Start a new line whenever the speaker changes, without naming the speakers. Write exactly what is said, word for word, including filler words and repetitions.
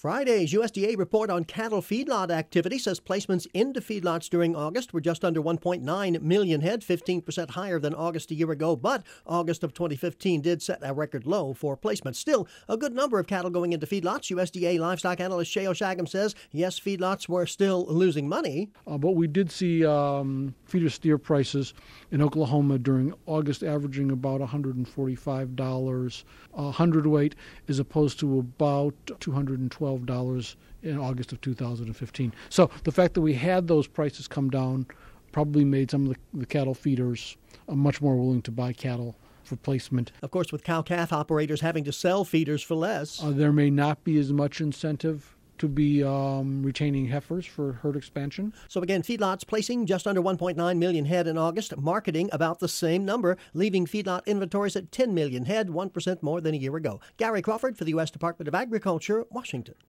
Friday's U S D A report on cattle feedlot activity says placements into feedlots during August were just under one point nine million head, fifteen percent higher than August a year ago, but August of twenty fifteen did set a record low for placements. Still, a good number of cattle going into feedlots. U S D A livestock analyst Shay O'Shagam says, yes, feedlots were still losing money.
Uh, but we did see um, feeder steer prices in Oklahoma during August averaging about one hundred forty-five dollars a hundredweight, as opposed to about two hundred twelve dollars in August of two thousand fifteen. So the fact that we had those prices come down probably made some of the, the cattle feeders uh, much more willing to buy cattle for placement.
Of course, with cow-calf operators having to sell feeders for less.
Uh, there may not be as much incentive to be um, retaining heifers for herd expansion.
So again, feedlots placing just under one point nine million head in August, marketing about the same number, leaving feedlot inventories at ten million head, one percent more than a year ago. Gary Crawford for the U S Department of Agriculture, Washington.